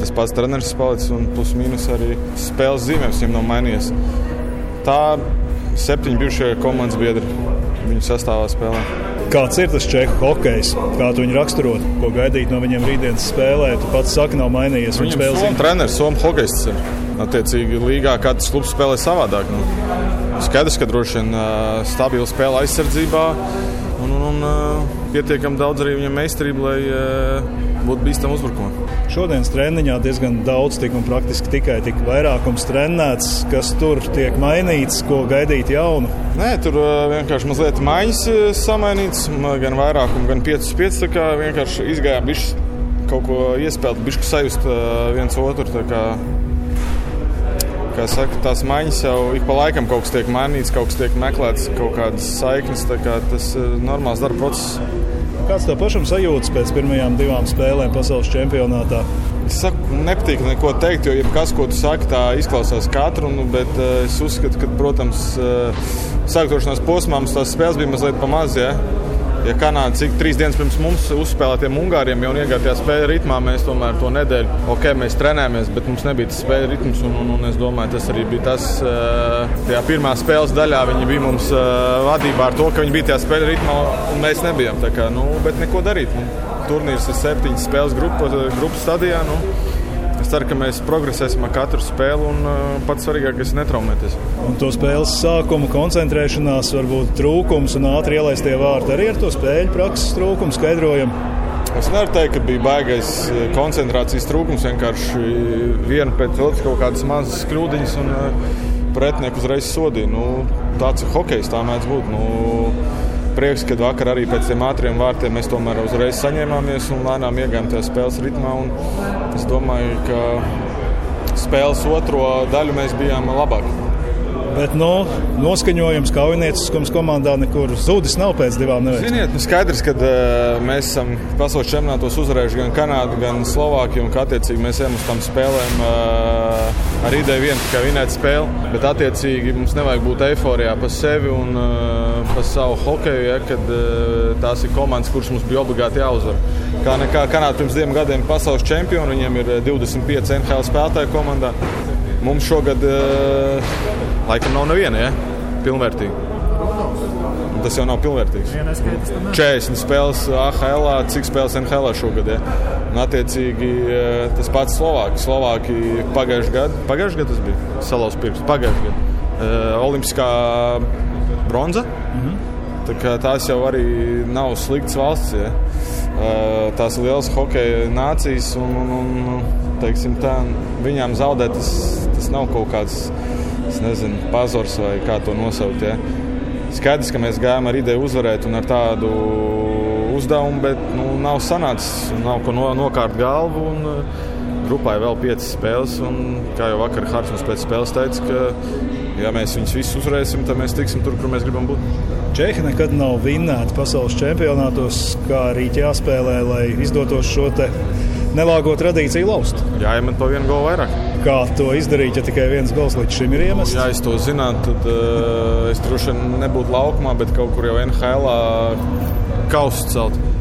tas pats treneris palicis un plus mīnus arī spēles zīmējums viņam nav mainījies. Tā 7 bijušie komandas biedri viņu sastāvā spēlē. Kāds ir tas čehu hokejs? Kā tu viņu raksturot? Ko gaidīt no viņiem rītdienas spēlē? Tu pats saki, nav mainījies. Viņam Somu treneris, Somu hokejists ir. Attiecīgi līgā katrs klubs spēlē savādāk. Skaidrs, ka droši vien stabila spēle aizsardzībā un pietiekami daudz arī viņam meistarība, lai būtu bīstam uzbrukumā. Šodienas treniņā diezgan daudz tika un praktiski tikai vairākums trenēts. Kas tur tiek mainīts, ko gaidīt jaunu? Nē, tur vienkārši mazliet maiņas samainīts, gan vairākumu, gan 5-5. Tā kā vienkārši izgājām bišķi kaut ko iespēlēt, bišķi sajust viens otru. Kā saka, tās maiņas jau ik pa laikam kaut kas tiek mainīts, kaut kas tiek meklēts, kaut kādas saiknes. Tā kā tas normāls darba process. Kāds tev pašam sajūtas pēc pirmajām 2 spēlēm pasaules čempionātā? Es saku, nepatīk neko teikt, jo jebkas, ko tu saki, tā izklausās katru, bet es uzskatu, ka, protams, sāktošanās posmā mums tās spēles bija mazliet pa maz, ja? Ja Kanāda cik 3 dienas pirms mums uzspēlētiem Ungāriem jau iegāja tajā spēļu ritmā, mēs tomēr to nedēļu, mēs trenējāmies, bet mums nebija tas spēļu ritms, un es domāju, tas arī bija tas, tajā pirmā spēles daļā viņi bija mums vadībā ar to, ka viņi bija tajā spēļu ritmā, un mēs nebijām, tā kā, bet neko darīt. Turnīrs ir 7 spēles grupas stadijā, Es ceru, ka mēs progresēsim ar katru spēli un pats svarīgākais ir netraumēties. Un to spēles sākuma koncentrēšanās, varbūt trūkums un ātri ielaistie vārti arī ar to spēļu prakses trūkumu skaidrojam? Es nevaru teikt, ka bija baigais koncentrācijas trūkums, vienkārši viena pēc otras kaut kādas mazas kļūdiņas un pretinieku uzreiz sodīja. Tāds ir hokejs, tā mēdz būt. Prieks, ka vakar arī pēc tiem ātriem vārtiem mēs tomēr uzreiz saņēmāmies un lēnām iegājām tajā spēles ritmā. Es domāju, ka spēles otro daļu mēs bijām labāki. Bet noskaņojums kaujinieciskums komandā nekur zudis nav pēc 2 neveiksmēm. Ziniet, skaidrs, ka mēs esam pasaules čempionātos uzvarējuši gan Kanādu, gan Slovākiju, un ka attiecīgi mēs ejam uz tām spēlēm ar ideju vien tikai vinēt spēli, bet attiecīgi mums nevajag būt eiforijā par sevi un par savu hokeju, kad tās ir komandas, kuras mums bija obligāti jāuzvar. Kā nekā Kanāda pirms 2 gadiem pasaules čempioni, viņiem ir 25 NHL spēlētāju komandā. Mums šogad laikam nav neviena, pilnvērtīga. Tas jau nav pilnvērtīgs. 40 spēles AHL, cik spēles NHL šogad, Un attiecīgi tas pats Slovāki pagājušajā gadā tas bija salauz pirks, pagājušajā gadā. Olimpiskā bronza. Tā kā tās jau arī nav sliktas valsts, Tās ir lielas hokeja nācijas un teiksim tā, viņām zaudēt tas nav kaut kāds, es nezinu, pazars vai kā to nosaukt, Skaidrs, ka mēs gājām ar ideju uzvarēt un ar tādu uzdevumu, bet nav sanācis, nav ko nokārt galvu un grupā ir vēl 5 spēles un kā jau vakar Hartmans pēc spēles teica, ka ja mēs viņus visus uzvarēsim, tad mēs tiksim tur, kur mēs gribam būt. Čehi nekad nav vinnēti pasaules čempionātos, kā arī jāspēlē, lai izdotos šo te nelāgo tradīciju laust. Jāiemet pa 1 golu vairāk. Kā to izdarīt, ja tikai 1 gols līdz šim ir iemests? Ja es to zinātu, tad es droši vien nebūtu laukumā, bet kaut kur jau NHL kausu celt.